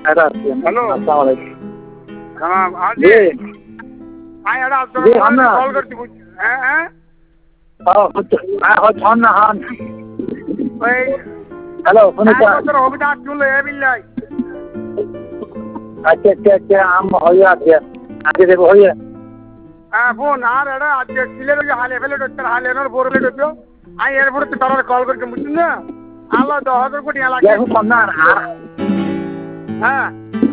এটা হ্যালো আসসালামু আলাইকুম সালাম আজি জি আই এটা জি হন না কল করতে বুঝছি হ্যাঁ হ্যাঁ হন না হন ওই হ্যালো শুনুছ তোর হবিটা চুল এ বিল্লাই আচ্ছা আচ্ছা আচ্ছা আম হয়ে আছে আগে দেবো হয়ে হ্যাঁ ফোন আর এটা আজকে কিলের ওই হালে ফেলে ডক্টর হালে এর বড় ফেলে ডক্টর আই এরপরে তো তারা কল করতে বুঝছেন না আল্লাহ 10,000 কোটি লাগে দেখো না হ্যাঁ